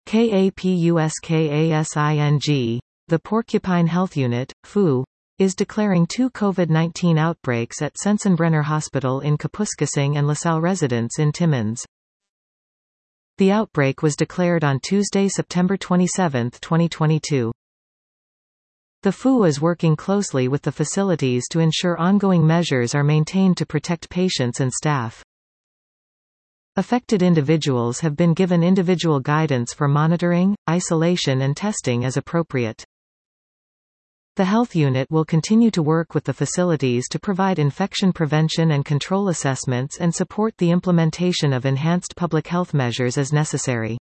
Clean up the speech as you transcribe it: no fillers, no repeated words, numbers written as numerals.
KAPUSKASING, the Porcupine Health Unit, PHU, is declaring 2 COVID-19 outbreaks at Sensenbrenner Hospital in Kapuskasing and LaSalle residents in Timmins. The outbreak was declared on Tuesday, September 27, 2022. The PHU is working closely with the facilities to ensure ongoing measures are maintained to protect patients and staff. Affected individuals have been given individual guidance for monitoring, isolation and testing as appropriate. The health unit will continue to work with the facilities to provide infection prevention and control assessments and support the implementation of enhanced public health measures as necessary.